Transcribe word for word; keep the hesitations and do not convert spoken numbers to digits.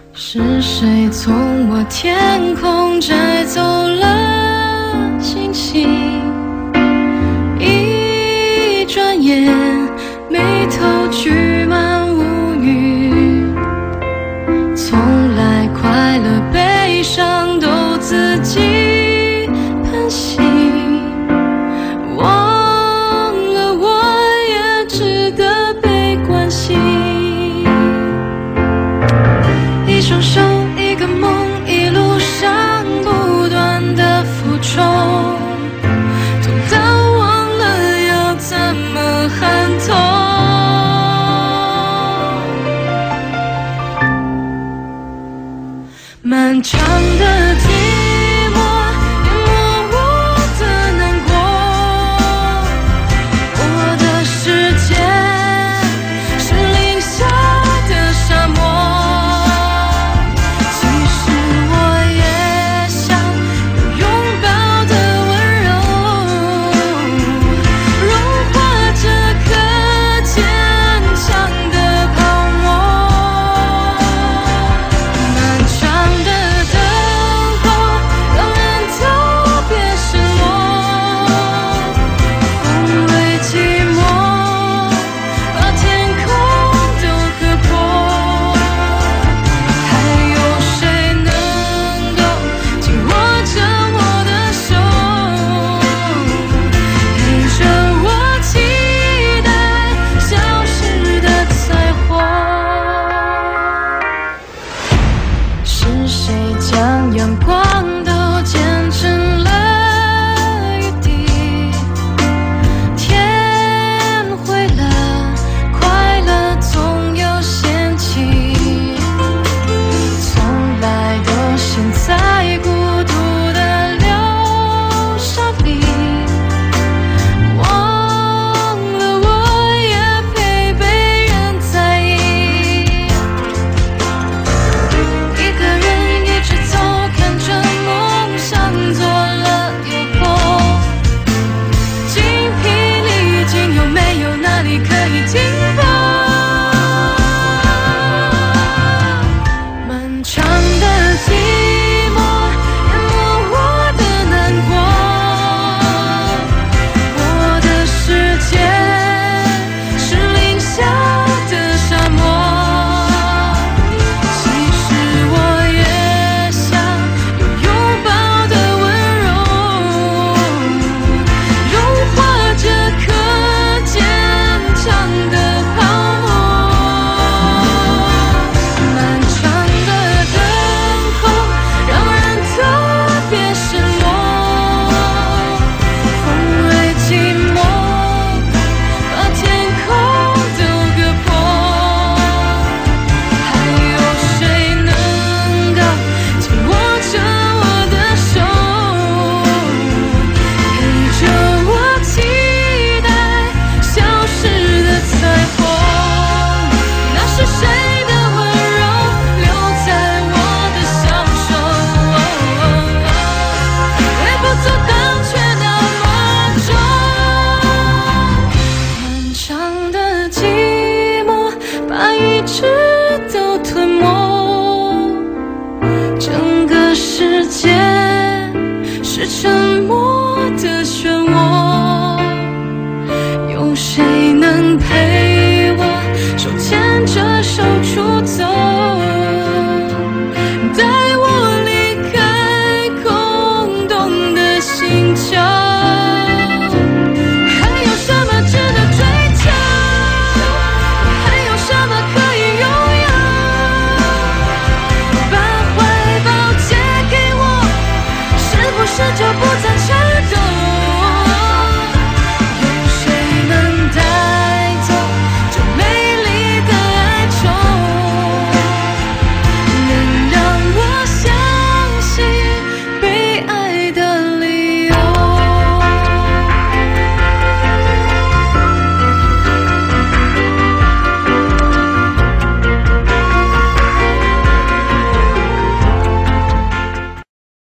是谁从我天空摘走了星星？一转眼，眉头聚满乌云。从来快乐悲伤都自己喷醒，忘了我也值得被关心。一双手，一个梦，一路上不断的负重，痛到忘了要怎么喊痛。漫长的寂寞淹没我的难过，我的世界是零下的沙漠。其实我也想有拥抱的温柔，融化这颗坚强的泡沫。漫长的等候，让人都别失落。风雷寂寞，把天空都割破。还有谁能够紧握着我的手，陪着我期待消失的彩虹？是谁将阳光